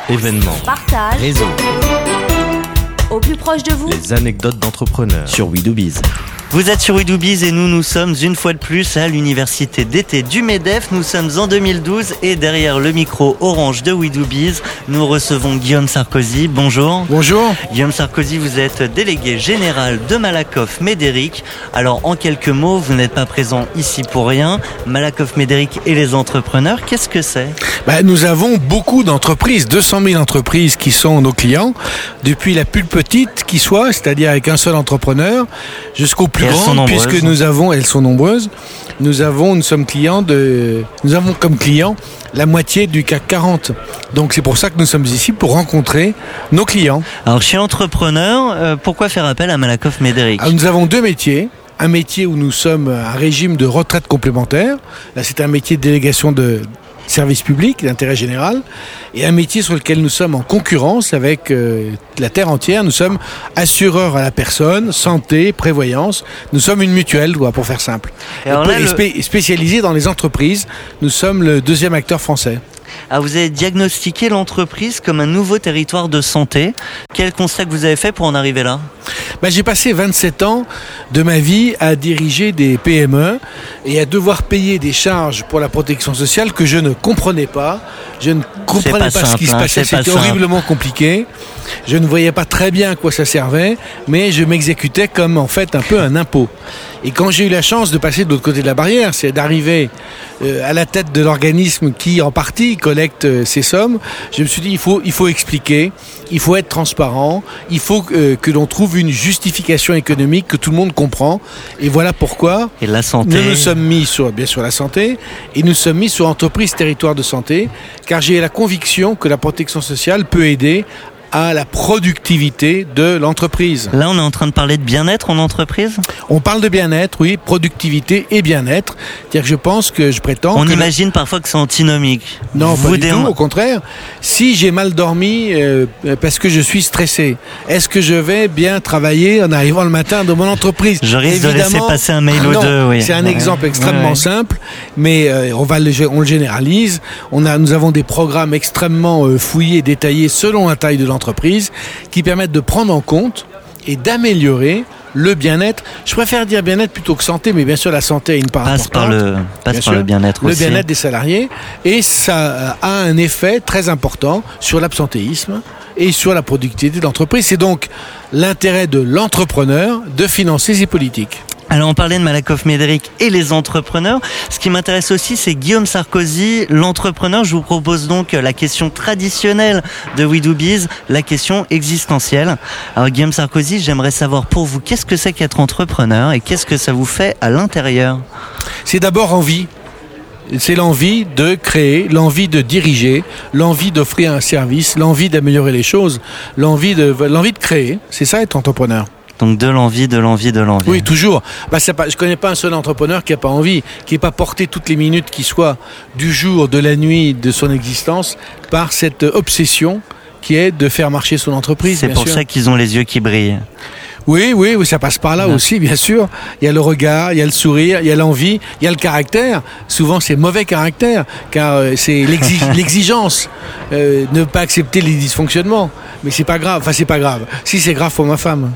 Événements, partage, réseau, au plus proche de vous. les anecdotes d'entrepreneurs sur We Do Biz. Vous êtes sur We Do Biz et nous sommes une fois de plus à l'université d'été du MEDEF. Nous sommes en 2012 et derrière le micro orange de We Do Biz, nous recevons Guillaume Sarkozy. Bonjour. Bonjour. Guillaume Sarkozy, vous êtes délégué général de Malakoff Médéric. Alors en quelques mots, vous n'êtes pas présent ici pour rien. Malakoff Médéric et les entrepreneurs, qu'est-ce que c'est ? Nous avons beaucoup d'entreprises, 200 000 entreprises qui sont nos clients, depuis la plus petite qui soit, c'est-à-dire avec un seul entrepreneur, jusqu'au plus grand, puisque elles sont nombreuses. Nous sommes clients nous avons comme client la moitié du CAC 40. Donc c'est pour ça que nous sommes ici, pour rencontrer nos clients. Alors chez Entrepreneur, pourquoi faire appel à Malakoff Médéric ? Nous avons deux métiers. Un métier où nous sommes à un régime de retraite complémentaire. Là, c'est un métier de délégation de service public, d'intérêt général, et un métier sur lequel nous sommes en concurrence avec la terre entière. Nous sommes assureurs à la personne, santé, prévoyance. Nous sommes une mutuelle, pour faire simple. Et spécialisés dans les entreprises. Nous sommes le deuxième acteur français. Ah, vous avez diagnostiqué l'entreprise comme un nouveau territoire de santé. Quel constat que vous avez fait pour en arriver là ? J'ai passé 27 ans de ma vie à diriger des PME et à devoir payer des charges pour la protection sociale que je ne comprenais pas. Je ne comprenais pas ce qui se passait, c'était horriblement compliqué. Je ne voyais pas très bien à quoi ça servait, mais je m'exécutais comme en fait un peu un impôt. Et quand j'ai eu la chance de passer de l'autre côté de la barrière, c'est d'arriver à la tête de l'organisme qui en partie collecte ces sommes, je me suis dit il faut expliquer, il faut être transparent, il faut que l'on trouve une justification économique que tout le monde comprend. Et voilà pourquoi et la santé. Nous nous sommes mis sur la santé et nous sommes mis sur entreprise territoire de santé, car j'ai la conviction que la protection sociale peut aider à la productivité de l'entreprise. Là, on est en train de parler de bien-être en entreprise ? On parle de bien-être, oui, productivité et bien-être. C'est-à-dire que je prétends on imagine parfois que c'est antinomique. Non, pas du tout, au contraire. Si j'ai mal dormi parce que je suis stressé, est-ce que je vais bien travailler en arrivant le matin dans mon entreprise ? Je risque de laisser passer un mail ou deux, oui. C'est un exemple extrêmement simple, mais on le généralise. Nous avons des programmes extrêmement fouillés, détaillés selon la taille de l'entreprise, qui permettent de prendre en compte et d'améliorer le bien-être. Je préfère dire bien-être plutôt que santé, mais bien sûr la santé a une part importante. Passe par le bien-être aussi. Le bien-être des salariés, et ça a un effet très important sur l'absentéisme et sur la productivité de l'entreprise. C'est donc l'intérêt de l'entrepreneur de financer ses politiques. Alors on parlait de Malakoff Médéric et les entrepreneurs. Ce qui m'intéresse aussi, c'est Guillaume Sarkozy, l'entrepreneur. Je vous propose donc la question traditionnelle de We Do Biz, la question existentielle. Alors Guillaume Sarkozy, j'aimerais savoir pour vous, qu'est-ce que c'est qu'être entrepreneur et qu'est-ce que ça vous fait à l'intérieur ? C'est d'abord envie. C'est l'envie de créer, l'envie de diriger, l'envie d'offrir un service, l'envie d'améliorer les choses, l'envie de créer. C'est ça être entrepreneur. Donc de l'envie. Oui, toujours. Je connais pas un seul entrepreneur qui a pas envie, qui n'est pas porté toutes les minutes qui soient du jour, de la nuit, de son existence par cette obsession qui est de faire marcher son entreprise. C'est pour ça qu'ils ont les yeux qui brillent. Oui, ça passe par là aussi, bien sûr. Il y a le regard, il y a le sourire, il y a l'envie, il y a le caractère. Souvent, c'est mauvais caractère, car c'est l'exigence, ne pas accepter les dysfonctionnements. Mais c'est pas grave. Enfin, c'est pas grave. Si, c'est grave pour ma femme.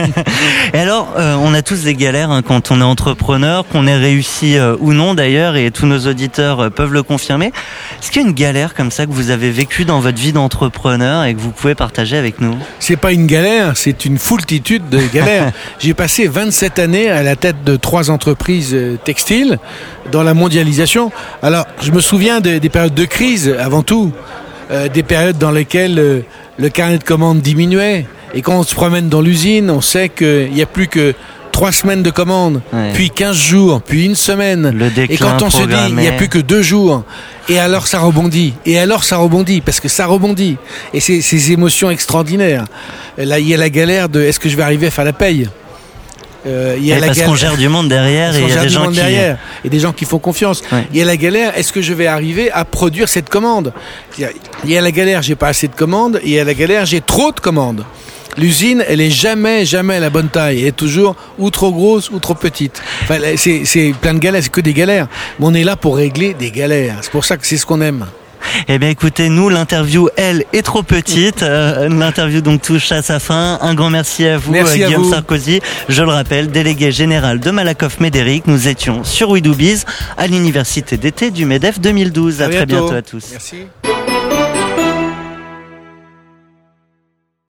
Et alors, on a tous des galères quand on est entrepreneur, qu'on ait réussi ou non d'ailleurs, et tous nos auditeurs peuvent le confirmer. Est-ce qu'il y a une galère comme ça que vous avez vécue dans votre vie d'entrepreneur et que vous pouvez partager avec nous ? C'est pas une galère, c'est une foultitude de galères. J'ai passé 27 années à la tête de 3 entreprises textiles dans la mondialisation. Alors, je me souviens des périodes de crise avant tout, des périodes dans lesquelles le carnet de commandes diminuait. Et quand on se promène dans l'usine, on sait qu'il n'y a plus que 3 semaines de commandes, puis 15 jours, puis une semaine. Et quand on se dit il n'y a plus que 2 jours, et alors ça rebondit, parce que ça rebondit. Et c'est ces émotions extraordinaires. Là, il y a la galère de est-ce que je vais arriver à faire la paye ? Parce qu'on gère du monde derrière et il y a des gens et des gens qui font confiance. Il y a la galère, est-ce que je vais arriver à produire cette commande ? Il y a la galère, j'ai pas assez de commandes, et il y a la galère, j'ai trop de commandes. L'usine, elle est jamais à la bonne taille. Elle est toujours ou trop grosse ou trop petite. Enfin, c'est plein de galères, c'est que des galères. Mais on est là pour régler des galères. C'est pour ça que c'est ce qu'on aime. Eh bien écoutez, nous l'interview elle est trop petite, l'interview donc touche à sa fin. Un grand merci à vous, Guillaume Sarkozy, je le rappelle, délégué général de Malakoff Médéric. Nous étions sur We Do Biz à l'université d'été du MEDEF 2012. À très bientôt à tous. Merci.